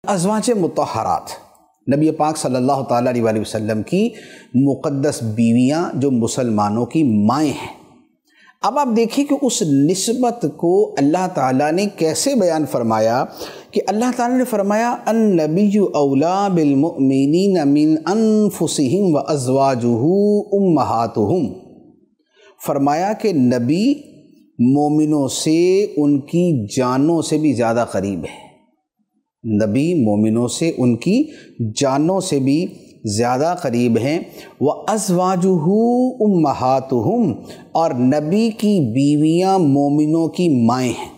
ازواج مطہرات نبی پاک صلی اللہ تعالیٰ علیہ وسلم کی مقدس بیویاں جو مسلمانوں کی مائیں ہیں۔ اب آپ دیکھیں کہ اس نسبت کو اللہ تعالیٰ نے کیسے بیان فرمایا کہ اللہ تعالیٰ نے فرمایا النبی اولا بالمؤمنین من انفسہم وازواجہ امہاتہم، فرمایا کہ نبی مومنوں سے ان کی جانوں سے بھی زیادہ قریب ہے، نبی مومنوں سے ان کی جانوں سے بھی زیادہ قریب ہیں۔ وَأَزْوَاجُهُ أُمَّهَاتُهُمْ، اور نبی کی بیویاں مومنوں کی مائیں ہیں،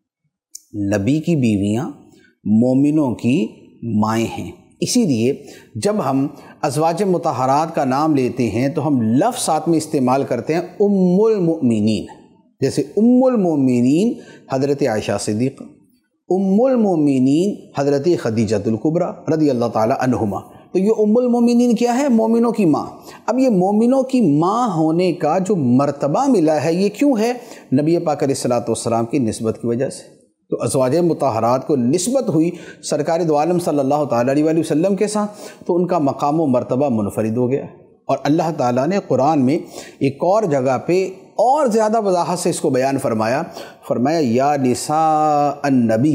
نبی کی بیویاں مومنوں کی مائیں ہیں۔ اسی لیے جب ہم ازواج مطہرات کا نام لیتے ہیں تو ہم لفظ ساتھ میں استعمال کرتے ہیں ام المؤمنین، جیسے ام المؤمنین حضرت عائشہ صدیقہ، ام المؤمنین حضرت خدیجۃ الکبریٰ رضی اللہ تعالی عنہما۔ تو یہ ام المؤمنین کیا ہے؟ مومنوں کی ماں۔ اب یہ مومنوں کی ماں ہونے کا جو مرتبہ ملا ہے یہ کیوں ہے؟ نبی پاک علیہ الصلوۃ والسلام کی نسبت کی وجہ سے۔ تو ازواج مطہرات کو نسبت ہوئی سرکار دو عالم صلی اللہ تعالیٰ علیہ وسلم کے ساتھ، تو ان کا مقام و مرتبہ منفرد ہو گیا۔ اور اللہ تعالیٰ نے قرآن میں ایک اور جگہ پہ اور زیادہ وضاحت سے اس کو بیان فرمایا، فرمایا یا نساء النبی،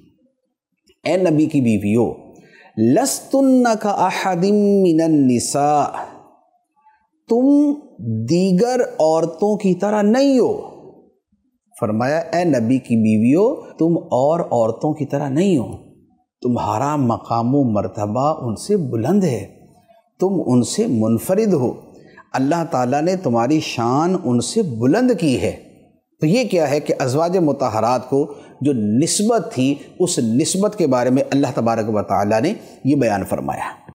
اے نبی کی بیویو، لستن کاحد من النساء، تم دیگر عورتوں کی طرح نہیں ہو۔ فرمایا اے نبی کی بیویو تم اور عورتوں کی طرح نہیں ہو، تمہارا مقام و مرتبہ ان سے بلند ہے، تم ان سے منفرد ہو، اللہ تعالیٰ نے تمہاری شان ان سے بلند کی ہے۔ تو یہ کیا ہے کہ ازواج مطہرات کو جو نسبت تھی اس نسبت کے بارے میں اللہ تبارک و تعالیٰ نے یہ بیان فرمایا۔